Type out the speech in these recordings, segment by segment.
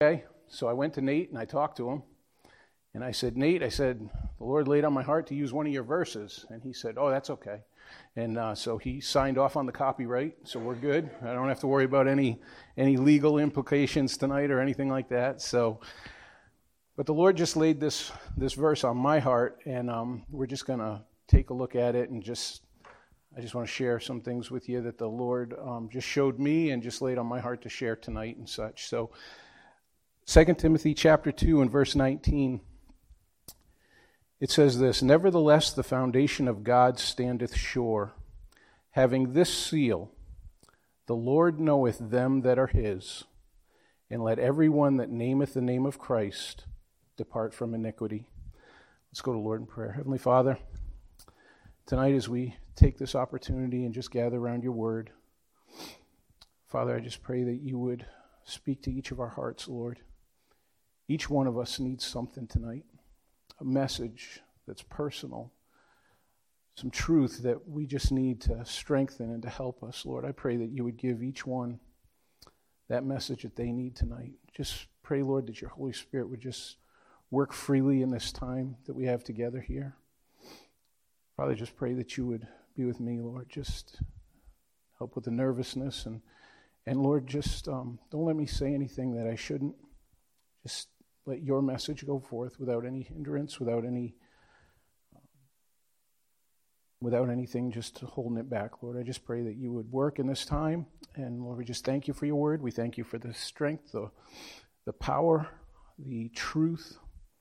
Okay, so I went to Nate and I talked to him. And I said, Nate, the Lord laid on my heart to use one of your verses. And he said, oh, that's okay. And so he signed off on the copyright, so we're good. I don't have to worry about any legal implications tonight or anything like that. But the Lord just laid this verse on my heart, and we're just going to take a look at it and I just want to share some things with you that the Lord just showed me and just laid on my heart to share tonight and such. So 2 Timothy chapter 2 and verse 19, it says this, "Nevertheless, the foundation of God standeth sure, having this seal, the Lord knoweth them that are his, and let every one that nameth the name of Christ depart from iniquity." Let's go to Lord in prayer. Heavenly Father, tonight as we take this opportunity and just gather around your word, Father, I just pray that you would speak to each of our hearts, Lord. Each one of us needs something tonight, a message that's personal, some truth that we just need to strengthen and to help us, Lord. I pray that you would give each one that message that they need tonight. Just pray, Lord, that your Holy Spirit would just work freely in this time that we have together here. Father, just pray that you would be with me, Lord. Just help with the nervousness. And Lord, just don't let me say anything that I shouldn't. Just let your message go forth without any hindrance, without anything just holding it back, Lord. I just pray that you would work in this time. And Lord, we just thank you for your word. We thank you for the strength, the power, the truth.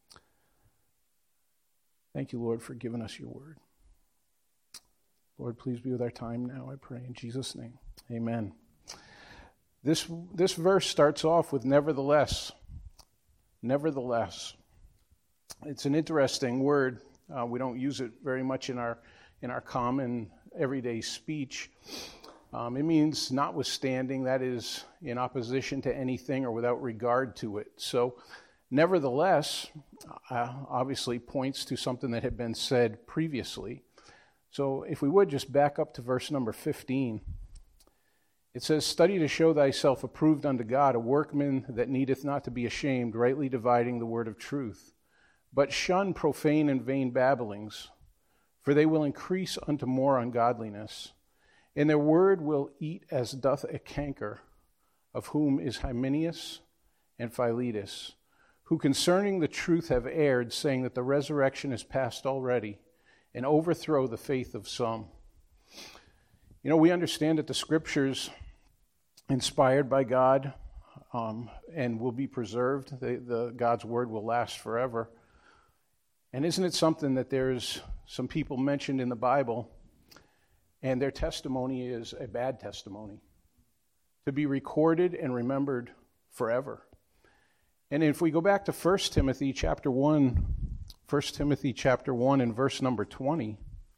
Thank you, Lord, for giving us your word. Lord, please be with our time now, I pray in Jesus' name. Amen. This verse starts off with nevertheless. Nevertheless. It's an interesting word. We don't use it very much in our common everyday speech. It means notwithstanding, that is, in opposition to anything or without regard to it. So, nevertheless, obviously points to something that had been said previously. So, if we would just back up to verse number 15. It says, "Study to show thyself approved unto God, a workman that needeth not to be ashamed, rightly dividing the word of truth. But shun profane and vain babblings, for they will increase unto more ungodliness. And their word will eat as doth a canker, of whom is Hymenaeus and Philetus, who concerning the truth have erred, saying that the resurrection is past already, and overthrow the faith of some." You know, we understand that the Scriptures, inspired by God, and will be preserved. God's Word will last forever. And isn't it something that there's some people mentioned in the Bible, and their testimony is a bad testimony, to be recorded and remembered forever. And if we go back to 1 Timothy chapter 1 and verse number 20,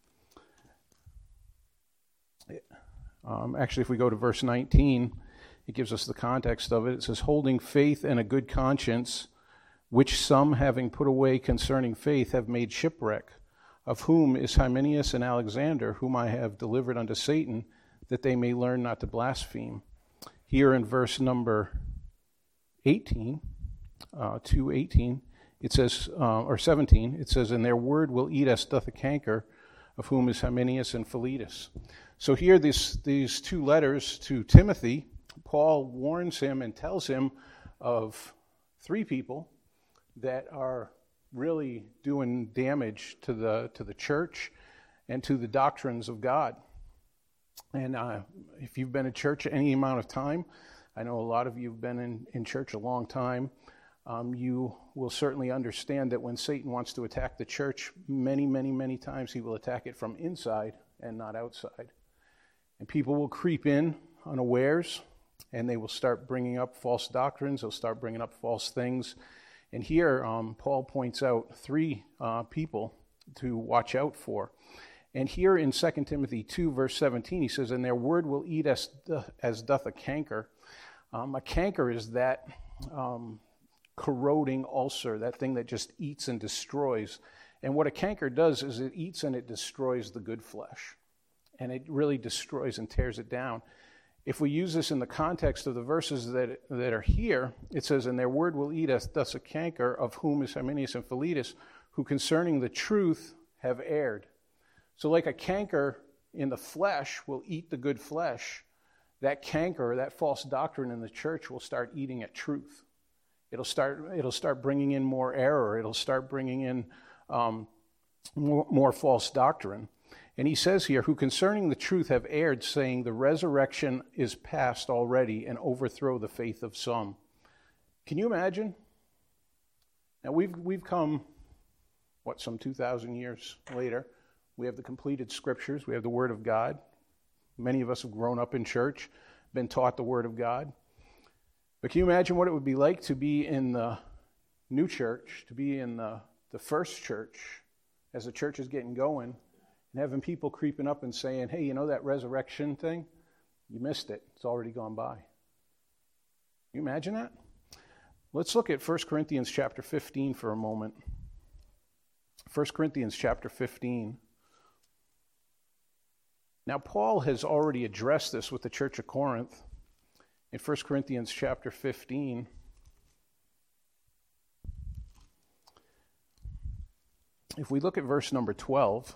actually, if we go to verse 19, it gives us the context of it. It says, "Holding faith and a good conscience, which some, having put away concerning faith, have made shipwreck, of whom is Hymenaeus and Alexander, whom I have delivered unto Satan, that they may learn not to blaspheme." Here in verse number 18, 2:18, it says, or 17, it says, "And their word will eat as doth a canker, of whom is Hymenaeus and Philetus." So here, these two letters to Timothy, Paul warns him and tells him of three people that are really doing damage to the church and to the doctrines of God. And if you've been in church any amount of time, I know a lot of you have been in church a long time, you will certainly understand that when Satan wants to attack the church, many, many, many times he will attack it from inside and not outside. And people will creep in unawares, and they will start bringing up false doctrines. They'll start bringing up false things. And here, Paul points out three people to watch out for. And here in 2 Timothy 2, verse 17, he says, "And their word will eat as doth a canker." A canker is that corroding ulcer, that thing that just eats and destroys. And what a canker does is it eats and it destroys the good flesh. And it really destroys and tears it down. if we use this in the context of the verses that are here, it says, "And their word will eat us, thus a canker, of whom is Hymenaeus and Philetus, who concerning the truth have erred." So like a canker in the flesh will eat the good flesh, that canker, that false doctrine in the church will start eating at truth. It'll start bringing in more error. It'll start bringing in more false doctrine. And he says here, "Who concerning the truth have erred, saying the resurrection is past already, and overthrow the faith of some." Can you imagine? Now we've come, some 2,000 years later. We have the completed scriptures. We have the Word of God. Many of us have grown up in church, been taught the Word of God. But can you imagine what it would be like to be in the new church, to be in the first church, as the church is getting going, and having people creeping up and saying, "Hey, you know that resurrection thing? You missed it. It's already gone by." Can you imagine that? Let's look at 1 Corinthians chapter 15 for a moment. 1 Corinthians chapter 15. Now, Paul has already addressed this with the church of Corinth in 1 Corinthians chapter 15. If we look at verse number 12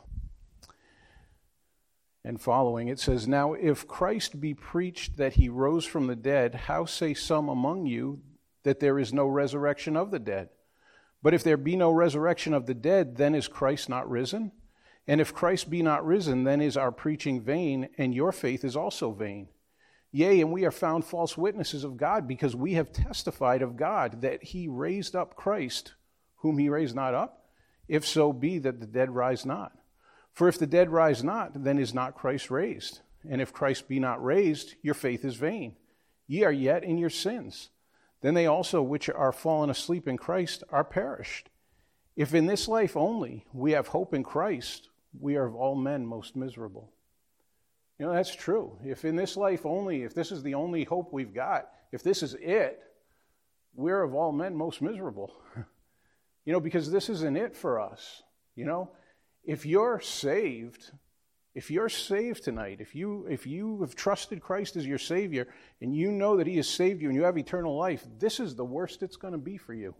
and following, it says, "Now if Christ be preached that he rose from the dead, how say some among you that there is no resurrection of the dead? But if there be no resurrection of the dead, then is Christ not risen? And if Christ be not risen, then is our preaching vain, and your faith is also vain. Yea, and we are found false witnesses of God, because we have testified of God that he raised up Christ, whom he raised not up, if so be that the dead rise not. For if the dead rise not, then is not Christ raised. And if Christ be not raised, your faith is vain. Ye are yet in your sins. Then they also which are fallen asleep in Christ are perished. If in this life only we have hope in Christ, we are of all men most miserable." You know, that's true. If in this life only, if this is the only hope we've got, if this is it, we're of all men most miserable. You know, because this isn't it for us. You know, if you're saved tonight, if you have trusted Christ as your Savior, and you know that he has saved you and you have eternal life, this is the worst it's going to be for you.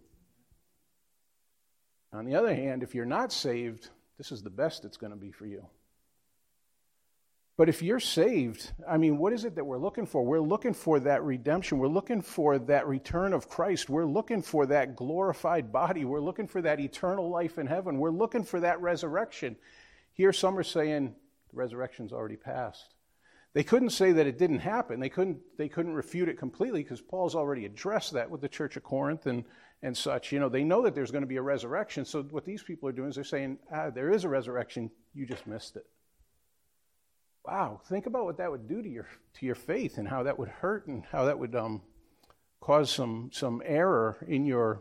On the other hand, if you're not saved, this is the best it's going to be for you. But if you're saved, I mean, what is it that we're looking for? We're looking for that redemption. We're looking for that return of Christ. We're looking for that glorified body. We're looking for that eternal life in heaven. We're looking for that resurrection. Here some are saying the resurrection's already passed. They couldn't say that it didn't happen. They couldn't refute it completely, because Paul's already addressed that with the church of Corinth and such. You know, they know that there's going to be a resurrection. So what these people are doing is they're saying, there is a resurrection. You just missed it. Wow, think about what that would do to your faith, and how that would hurt, and how that would cause some error in your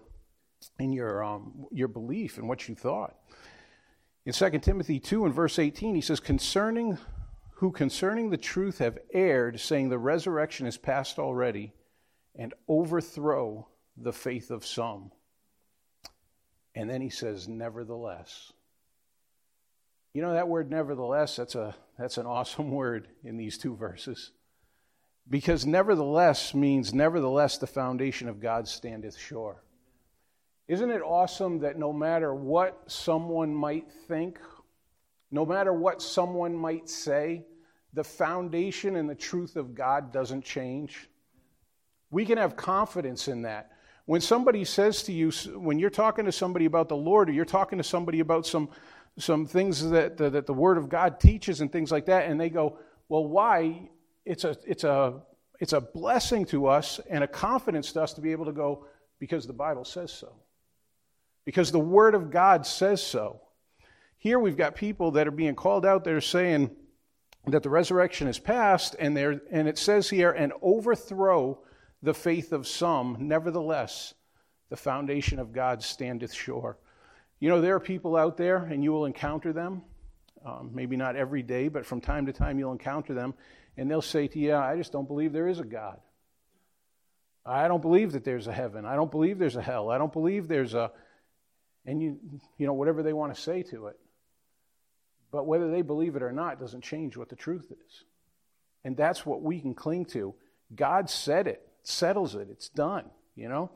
belief and what you thought. In 2 Timothy 2 and verse 18, he says, concerning the truth have erred, saying the resurrection is past already, and overthrow the faith of some. And then he says, nevertheless. You know, that word nevertheless, that's an awesome word in these two verses. Because nevertheless means nevertheless the foundation of God standeth sure. Isn't it awesome that no matter what someone might think, no matter what someone might say, the foundation and the truth of God doesn't change? We can have confidence in that. When somebody says to you, when you're talking to somebody about the Lord, or you're talking to somebody about some things that the Word of God teaches and things like that, and they go, well, why? It's a blessing to us and a confidence to us to be able to go, because the Bible says so. Because the Word of God says so. Here we've got people that are being called out. They're saying that the resurrection is past, and it says here, and overthrow the faith of some. Nevertheless, the foundation of God standeth sure. You know, there are people out there, and you will encounter them, maybe not every day, but from time to time you'll encounter them, and they'll say to you, I just don't believe there is a God. I don't believe that there's a heaven. I don't believe there's a hell. I don't believe there's a... And you know, whatever they want to say to it. But whether they believe it or not doesn't change what the truth is. And that's what we can cling to. God said it, settles it, it's done, you know.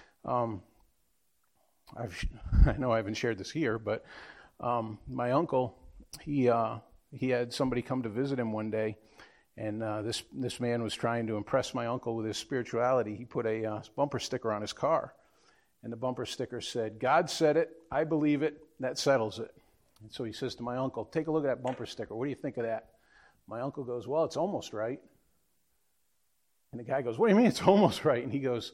I know I haven't shared this here, but my uncle, he had somebody come to visit him one day, and this man was trying to impress my uncle with his spirituality. He put a bumper sticker on his car, and the bumper sticker said, "God said it, I believe it, that settles it." And so he says to my uncle, "Take a look at that bumper sticker. What do you think of that?" My uncle goes, "Well, it's almost right." And the guy goes, "What do you mean it's almost right?" And he goes,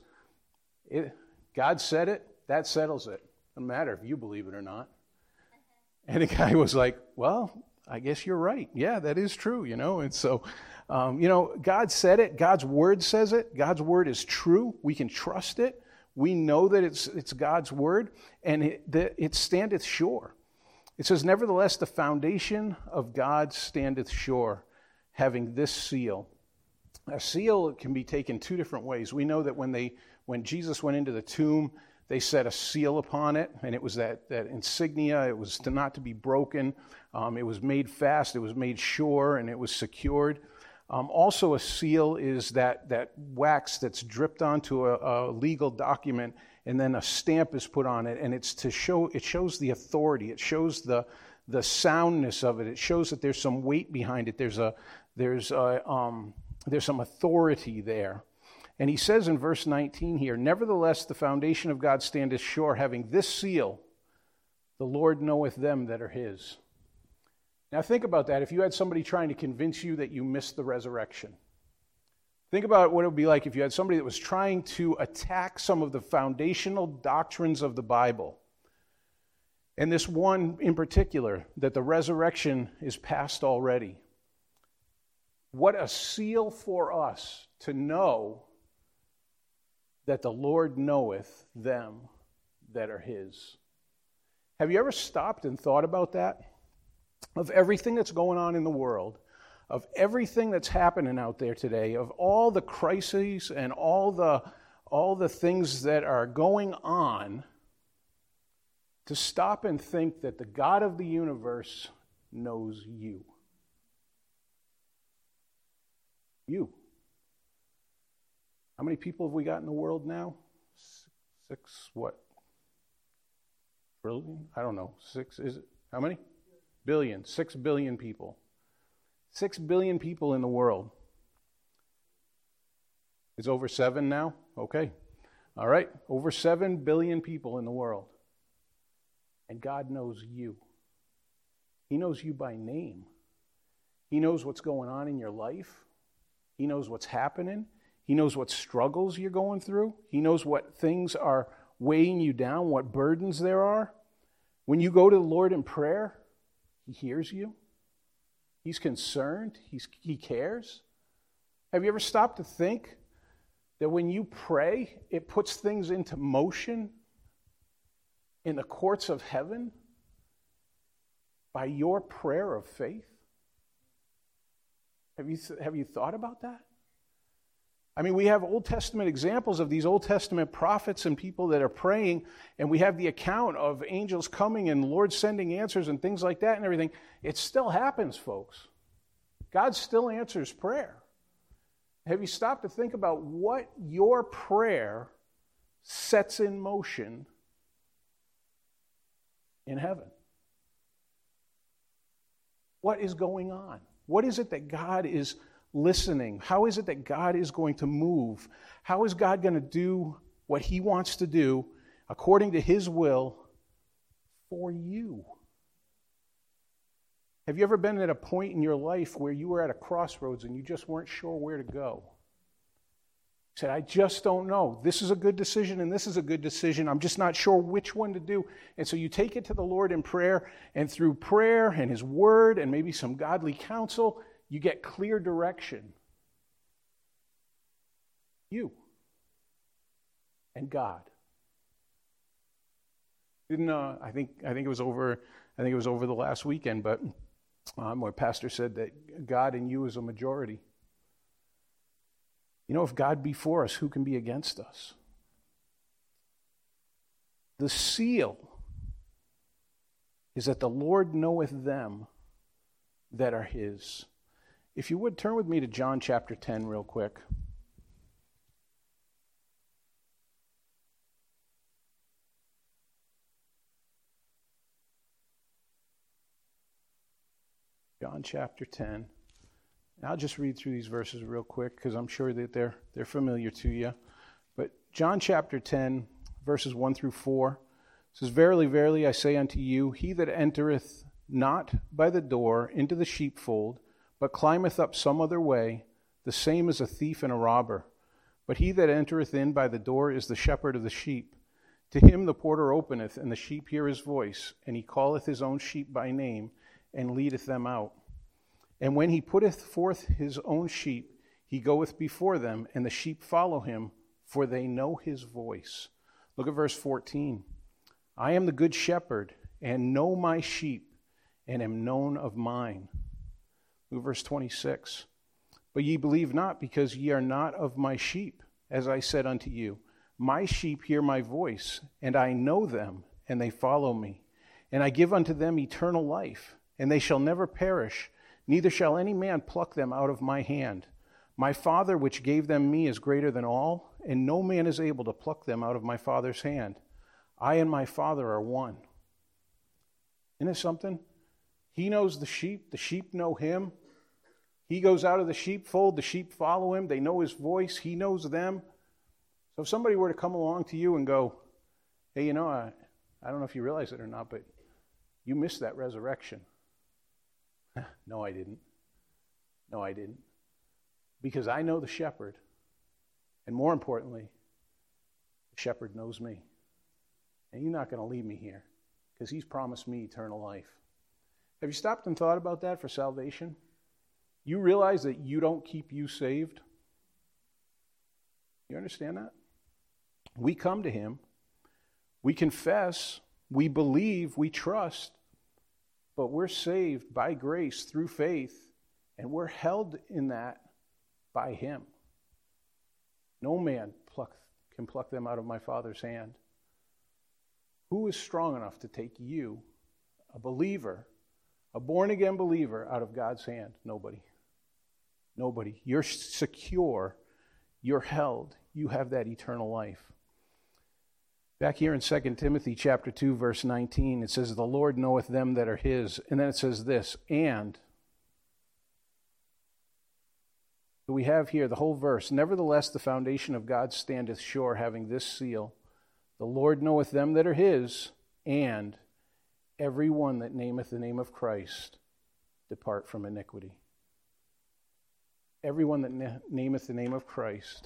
"God said it, that settles it. Doesn't matter if you believe it or not." And the guy was like, "Well, I guess you're right. Yeah, that is true, you know." And so, God said it. God's word says it. God's word is true. We can trust it. We know that it's God's word, and it standeth sure. It says, "Nevertheless, the foundation of God standeth sure, having this seal." A seal can be taken two different ways. We know that when Jesus went into the tomb, they set a seal upon it, and it was that insignia. It was not to be broken. It was made fast. It was made sure, and it was secured. Also, a seal is that wax that's dripped onto a legal document, and then a stamp is put on it, and it shows the authority. It shows the soundness of it. It shows that there's some weight behind it. There's some authority there. And he says in verse 19 here, "Nevertheless, the foundation of God standeth sure, having this seal, the Lord knoweth them that are his." Now think about that. If you had somebody trying to convince you that you missed the resurrection. Think about what it would be like if you had somebody that was trying to attack some of the foundational doctrines of the Bible. And this one in particular, that the resurrection is past already. What a seal for us to know that the Lord knoweth them that are his. Have you ever stopped and thought about that? Of everything that's going on in the world, of everything that's happening out there today, of all the crises and all the things that are going on, to stop and think that the God of the universe knows you. You. How many people have we got in the world now? Trillion? I don't know. How many? Billion. 6 billion people. 6 billion people in the world. It's over 7 now? Okay. All right. Over 7 billion people in the world. And God knows you. He knows you by name. He knows what's going on in your life. He knows what's happening. He knows what struggles you're going through. He knows what things are weighing you down, what burdens there are. When you go to the Lord in prayer, he hears you. He's concerned. He cares. Have you ever stopped to think that when you pray, it puts things into motion in the courts of heaven by your prayer of faith? Have you thought about that? I mean, we have Old Testament examples of these Old Testament prophets and people that are praying, and we have the account of angels coming and the Lord sending answers and things like that and everything. It still happens, folks. God still answers prayer. Have you stopped to think about what your prayer sets in motion in heaven? What is going on? What is it that God is listening? How is it that God is going to move? How is God going to do what he wants to do according to his will for you? Have you ever been at a point in your life where you were at a crossroads and you just weren't sure where to go? You said, "I just don't know. This is a good decision and this is a good decision. I'm just not sure which one to do." And so you take it to the Lord in prayer, and through prayer and his word and maybe some godly counsel, you get clear direction. You and God. I think it was over the last weekend, but where pastor said that God and you is a majority. You know, if God be for us, who can be against us? The seal is that the Lord knoweth them that are his. If you would, turn with me to John chapter 10 real quick. John chapter 10. I'll just read through these verses real quick because I'm sure that they're familiar to you. But John chapter 10, verses 1 through 4 says, Verily, verily, I say unto you, he that entereth not by the door into the sheepfold, but climbeth up some other way, the same is a thief and a robber. But he that entereth in by the door is the shepherd of the sheep. To him the porter openeth, and the sheep hear his voice, and he calleth his own sheep by name, and leadeth them out. And when he putteth forth his own sheep, he goeth before them, and the sheep follow him, for they know his voice. Look at verse 14. I am the good shepherd, and know my sheep, and am known of mine. Look at verse 26. But ye believe not, because ye are not of my sheep, as I said unto you. My sheep hear my voice, and I know them, and they follow me. And I give unto them eternal life, and they shall never perish, neither shall any man pluck them out of my hand. My Father which gave them me is greater than all, and no man is able to pluck them out of my Father's hand. I and my Father are one. Isn't it something? He knows the sheep know him. He goes out of the sheepfold, the sheep follow him, they know his voice, he knows them. So if somebody were to come along to you and go, hey, I don't know if you realize it or not, but you missed that resurrection. No, I didn't. No, I didn't. Because I know the shepherd. And more importantly, the shepherd knows me. And he's not going to leave me here because he's promised me eternal life. Have you stopped and thought about that for salvation? You realize that you don't keep you saved? You understand that? We come to him. We confess. We believe. We trust. But we're saved by grace through faith, and we're held in that by him. No man can pluck them out of my Father's hand. Who is strong enough to take you, a believer, a born-again believer, out of God's hand? Nobody. Nobody. You're secure. You're held. You have that eternal life. Back here in 2 Timothy chapter 2, verse 19, it says, The Lord knoweth them that are his. And then it says this, and. So we have here the whole verse. Nevertheless, the foundation of God standeth sure, having this seal. The Lord knoweth them that are his, and every one that nameth the name of Christ depart from iniquity. Everyone that nameth the name of Christ.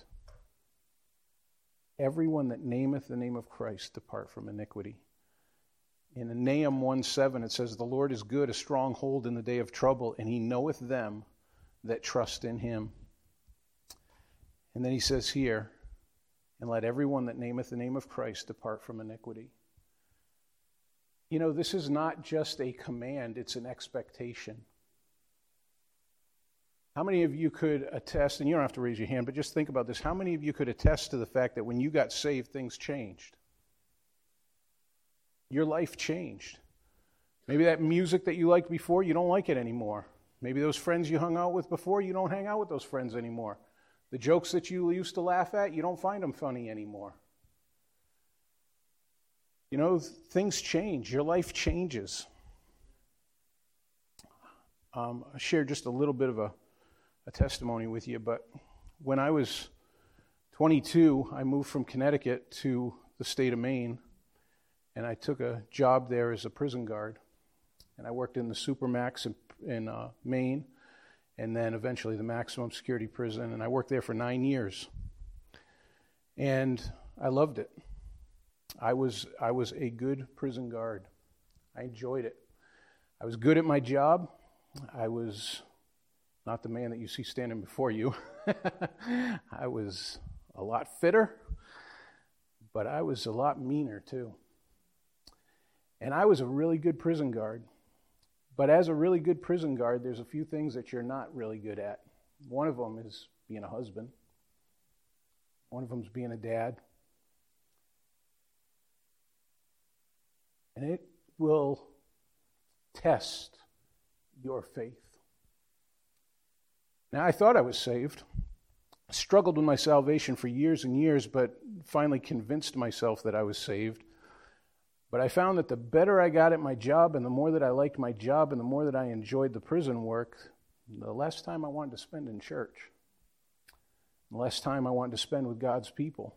Everyone that nameth the name of Christ depart from iniquity. In Nahum 1:7 it says, The Lord is good, a stronghold in the day of trouble, and he knoweth them that trust in him. And then he says here, and let everyone that nameth the name of Christ depart from iniquity. This is not just a command, it's an expectation. How many of you could attest, and you don't have to raise your hand, but just think about this. How many of you could attest to the fact that when you got saved, things changed? Your life changed. Maybe that music that you liked before, you don't like it anymore. Maybe those friends you hung out with before, you don't hang out with those friends anymore. The jokes that you used to laugh at, you don't find them funny anymore. Things change. Your life changes. I'll share just a little bit of a testimony with you, but when I was 22, I moved from Connecticut to the state of Maine, and I took a job there as a prison guard. And I worked in the Supermax in Maine, and then eventually the maximum security prison, and I worked there for 9 years. And I loved it. I was a good prison guard. I enjoyed it. I was good at my job. I was not the man that you see standing before you. I was a lot fitter, but I was a lot meaner too. And I was a really good prison guard. But as a really good prison guard, there's a few things that you're not really good at. One of them is being a husband. One of them is being a dad. And it will test your faith. Now, I thought I was saved. Struggled with my salvation for years and years, but finally convinced myself that I was saved. But I found that the better I got at my job and the more that I liked my job and the more that I enjoyed the prison work, the less time I wanted to spend in church. The less time I wanted to spend with God's people.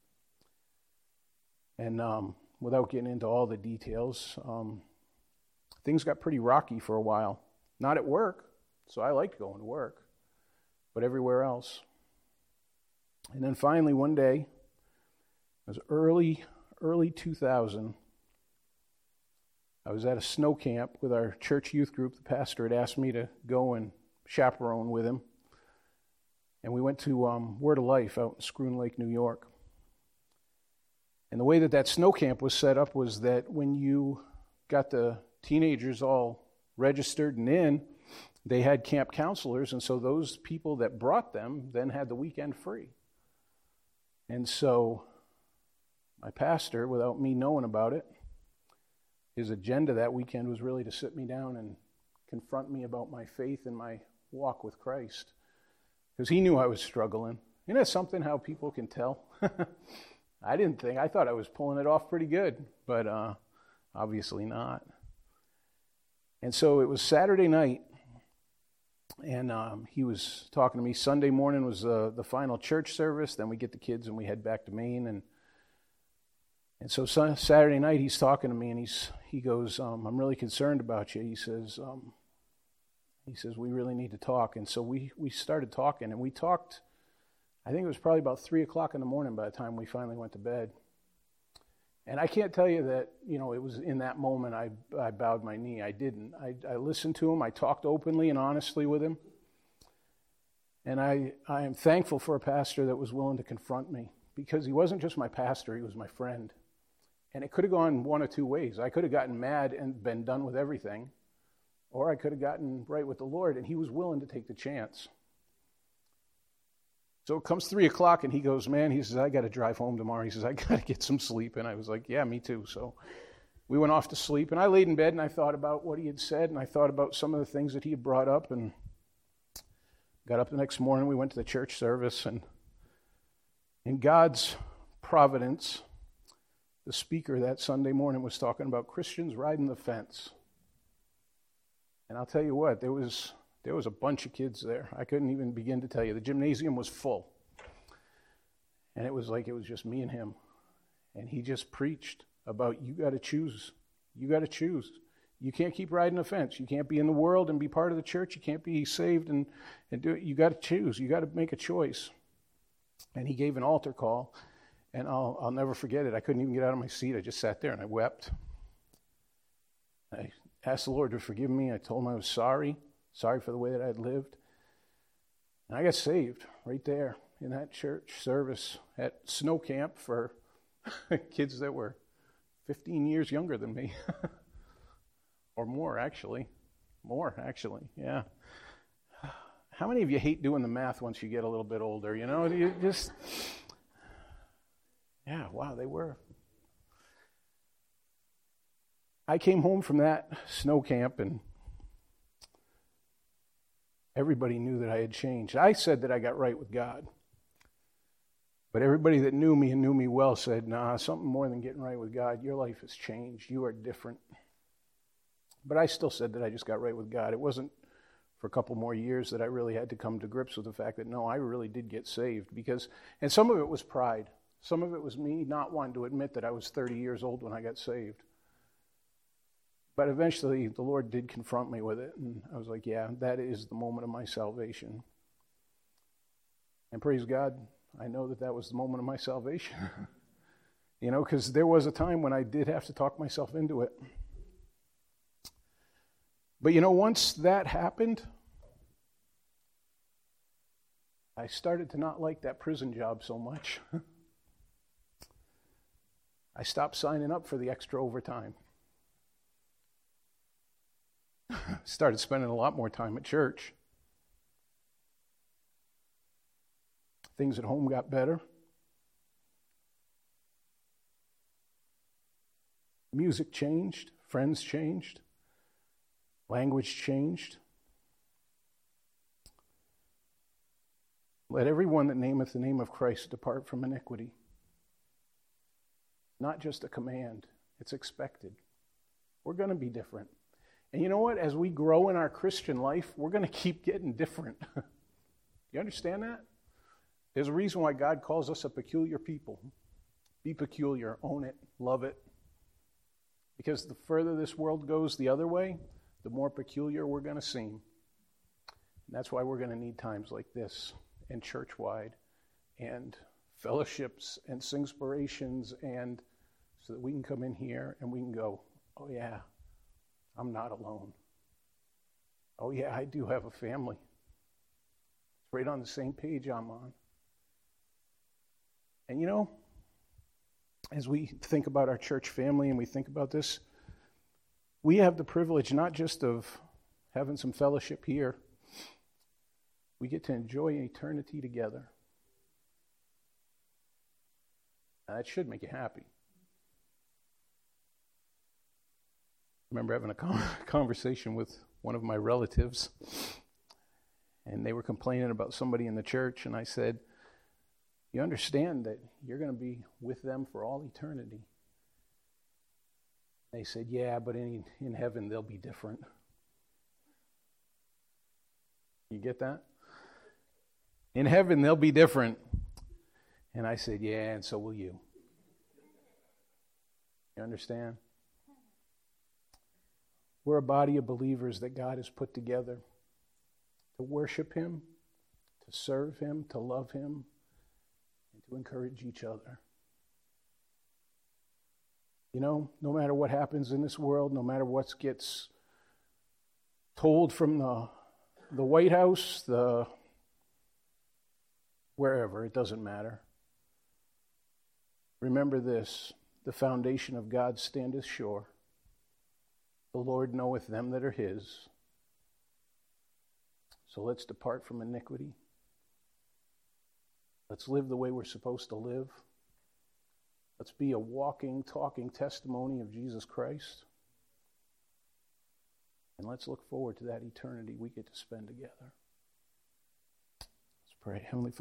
And without getting into all the details, things got pretty rocky for a while. Not at work, so I liked going to work, but everywhere else. And then finally one day, it was early 2000, I was at a snow camp with our church youth group. The pastor had asked me to go and chaperone with him. And we went to Word of Life out in Schroon Lake, New York. And the way that snow camp was set up was that when you got the teenagers all registered and in, they had camp counselors, and so those people that brought them then had the weekend free. And so my pastor, without me knowing about it, his agenda that weekend was really to sit me down and confront me about my faith and my walk with Christ. Because he knew I was struggling. Isn't that something how people can tell? I thought I was pulling it off pretty good, but obviously not. And so it was Saturday night, and he was talking to me. Sunday morning was the final church service. Then we get the kids and we head back to Maine. And so Saturday night he's talking to me, and he goes, I'm really concerned about you. He says, we really need to talk. And so we started talking, and we talked, I think it was probably about 3 o'clock in the morning by the time we finally went to bed. And I can't tell you that, it was in that moment I bowed my knee. I didn't. I listened to him. I talked openly and honestly with him. And I am thankful for a pastor that was willing to confront me, because he wasn't just my pastor, he was my friend. And it could have gone one of two ways. I could have gotten mad and been done with everything, or I could have gotten right with the Lord, and he was willing to take the chance. So it comes 3 o'clock, and he goes, man, he says, I got to drive home tomorrow. He says, I got to get some sleep. And I was like, yeah, me too. So we went off to sleep, and I laid in bed, and I thought about what he had said, and I thought about some of the things that he had brought up, and got up the next morning. We went to the church service, and in God's providence, the speaker that Sunday morning was talking about Christians riding the fence. And I'll tell you what, there was a bunch of kids there. I couldn't even begin to tell you. The gymnasium was full. And it was like it was just me and him. And he just preached about you got to choose. You got to choose. You can't keep riding the fence. You can't be in the world and be part of the church. You can't be saved and do it. You got to choose. You got to make a choice. And he gave an altar call. And I'll never forget it. I couldn't even get out of my seat. I just sat there and I wept. I asked the Lord to forgive me. I told him I was sorry for the way that I had lived. And I got saved right there in that church service at snow camp for kids that were 15 years younger than me. Or more, actually. Yeah. How many of you hate doing the math once you get a little bit older? You just... Yeah, wow, they were. I came home from that snow camp, and everybody knew that I had changed. I said that I got right with God. But everybody that knew me and knew me well said, nah, something more than getting right with God. Your life has changed. You are different. But I still said that I just got right with God. It wasn't for a couple more years that I really had to come to grips with the fact that, no, I really did get saved. And some of it was pride. Some of it was me not wanting to admit that I was 30 years old when I got saved. But eventually, the Lord did confront me with it, and I was like, yeah, that is the moment of my salvation. And praise God, I know that was the moment of my salvation. Because there was a time when I did have to talk myself into it. But once that happened, I started to not like that prison job so much. I stopped signing up for the extra overtime. Started spending a lot more time at church. Things at home got better. Music changed. Friends changed. Language changed. Let everyone that nameth the name of Christ depart from iniquity. Not just a command, it's expected. We're going to be different. And you know what? As we grow in our Christian life, we're going to keep getting different. You understand that? There's a reason why God calls us a peculiar people. Be peculiar, own it, love it. Because the further this world goes the other way, the more peculiar we're going to seem. And that's why we're going to need times like this, and church-wide, and fellowships, and singspirations, and so that we can come in here and we can go, oh yeah, I'm not alone. Oh yeah, I do have a family. It's right on the same page I'm on. And you know, as we think about our church family and we think about this, we have the privilege not just of having some fellowship here, we get to enjoy eternity together. Now, that should make you happy. I remember having a conversation with one of my relatives, and they were complaining about somebody in the church, and I said, you understand that you're going to be with them for all eternity. They said, yeah, but in heaven they'll be different. You get that? In heaven they'll be different. And I said, yeah, and so will you. You understand? We're a body of believers that God has put together to worship Him, to serve Him, to love Him, and to encourage each other. You know, no matter what happens in this world, no matter what gets told from the White House, wherever, it doesn't matter. Remember this, the foundation of God standeth sure. The Lord knoweth them that are His. So let's depart from iniquity. Let's live the way we're supposed to live. Let's be a walking, talking testimony of Jesus Christ. And let's look forward to that eternity we get to spend together. Let's pray. Heavenly Father,